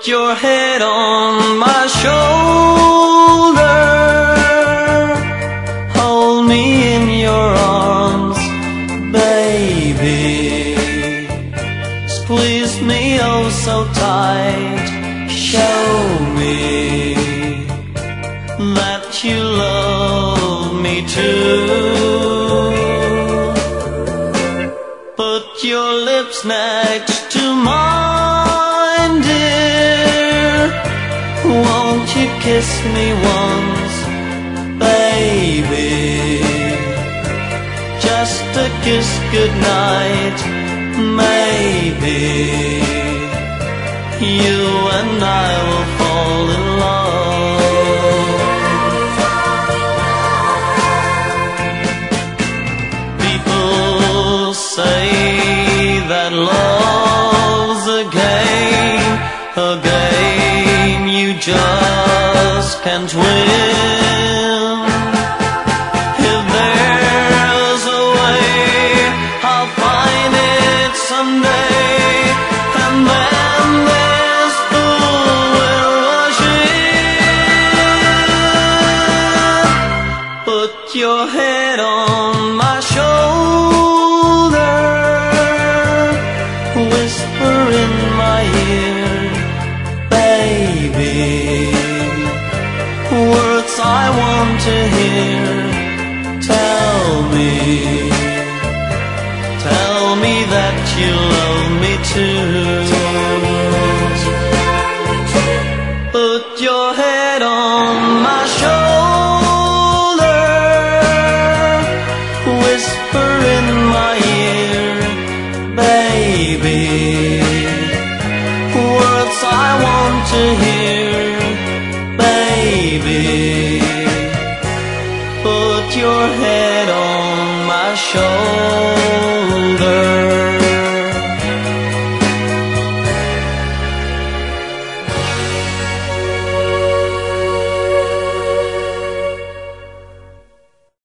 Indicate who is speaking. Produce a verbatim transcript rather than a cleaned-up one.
Speaker 1: Put your head on my shoulder, hold me in your arms, baby. Squeeze me oh so tight, show me that you love me too. Put your lips next to mine, dear. Won't you kiss me once, baby? Just a kiss goodnight, maybe you and I will fall in love. People say that love's a game, a game you just can't win. If there's a way, I'll find it someday, and then this fool will rush in. Put your head on my shoulder, whisper in my ear, baby, words I want to hear. Tell me, tell me that you love me too. Put your head on my shoulder, whisper in my ear, baby, words I want to hear, baby. Put your head on my shoulder.